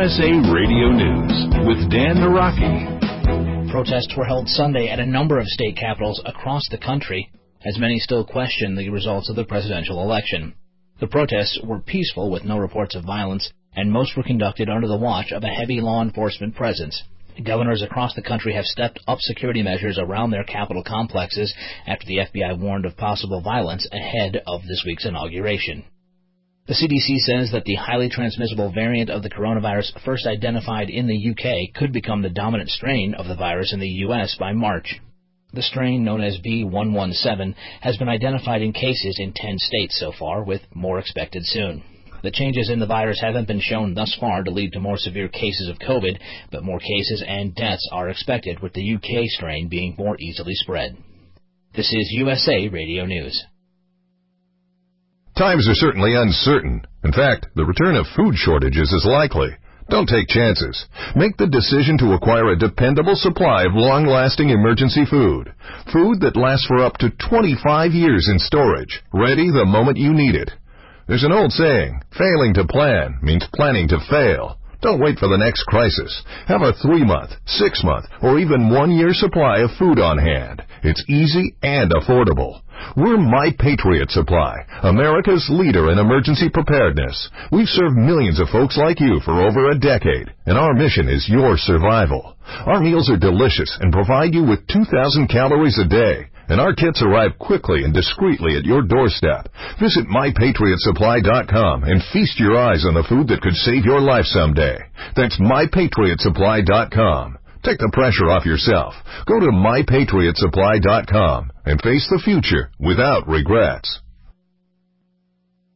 USA Radio News with Dan Naraki. Protests were held Sunday at a number of state capitals across the country, as many still question the results of the presidential election. The protests were peaceful with no reports of violence, and most were conducted under the watch of a heavy law enforcement presence. Governors across the country have stepped up security measures around their capital complexes after the FBI warned of possible violence ahead of this week's inauguration. The CDC says that the highly transmissible variant of the coronavirus first identified in the UK could become the dominant strain of the virus in the US by March. The strain, known as B.1.1.7, has been identified in cases in 10 states so far, with more expected soon. The changes in the virus haven't been shown thus far to lead to more severe cases of COVID, but more cases and deaths are expected, with the UK strain being more easily spread. This is USA Radio News. Times are certainly uncertain. In fact, the return of food shortages is likely. Don't take chances. Make the decision to acquire a dependable supply of long-lasting emergency food. Food that lasts for up to 25 years in storage, ready the moment you need it. There's an old saying, failing to plan means planning to fail. Don't wait for the next crisis. Have a 3-month, 6-month, or even 1-year supply of food on hand. It's easy and affordable. We're My Patriot Supply, America's leader in emergency preparedness. We've served millions of folks like you for over a decade, and our mission is your survival. Our meals are delicious and provide you with 2,000 calories a day, and our kits arrive quickly and discreetly at your doorstep. Visit MyPatriotSupply.com and feast your eyes on the food that could save your life someday. That's MyPatriotSupply.com. Take the pressure off yourself. Go to MyPatriotSupply.com and face the future without regrets.